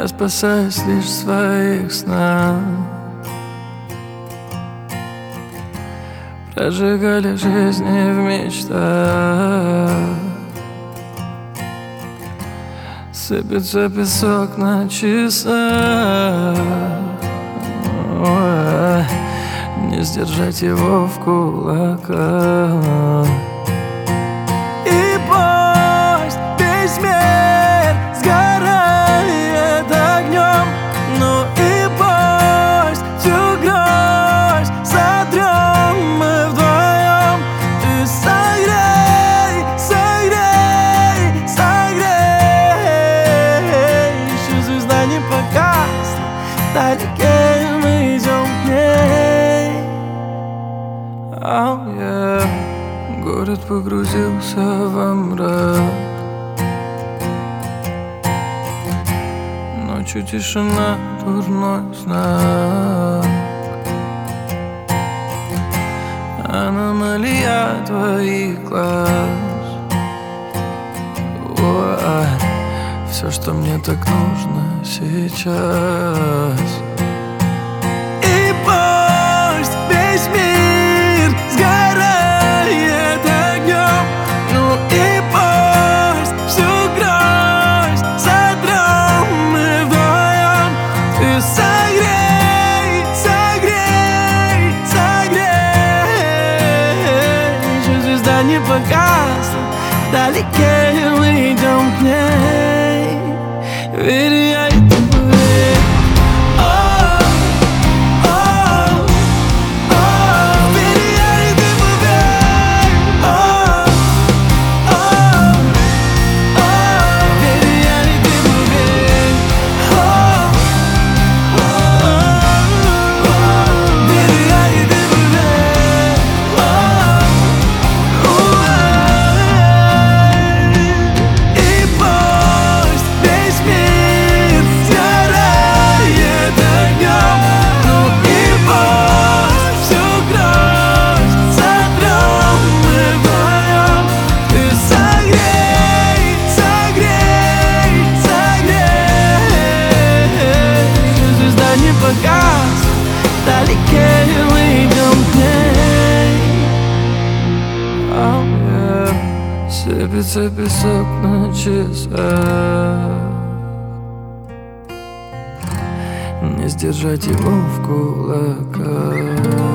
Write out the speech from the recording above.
спасаюсь лишь в своих снах. Прожигали жизни в мечтах. Сыпется песок на часах. Ой, не сдержать его в кулаках. И пусть весь мир сгорает огнем, ну и пусть всю грозь сотрем мы вдвоем. Ты согрей, согрей, согрей. Еще звезда не погасла, вдалеке мы идем к ней. Oh, yeah. Город погрузился во мрак. Ночью тишина, дурной знак. Аномалия твоих глаз. Ой, все, что мне так нужно сейчас. И пусть весь мир сгорает огнем, ну и пусть всю грозь сотрем мы вдвоем. Ты согрей, согрей, согрей. Еще звезда не погасла, вдалеке мы идем к ней. Ведь я и ты поверь. Вдалеке мы идем к ней. Oh, yeah. Сыпется песок на часах. Не сдержать его в кулаках.